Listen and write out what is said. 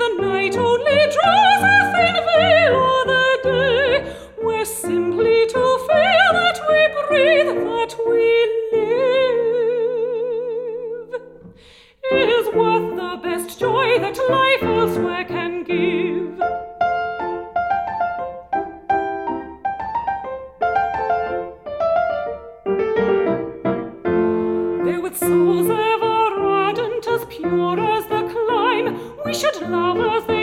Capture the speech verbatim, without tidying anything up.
the night only draws a thin veil o'er the day, we're simply to feel that we breathe, that we live, is worth the best joy that life elsewhere can give. There with souls ever ardent, as pure as the clime, we should love as the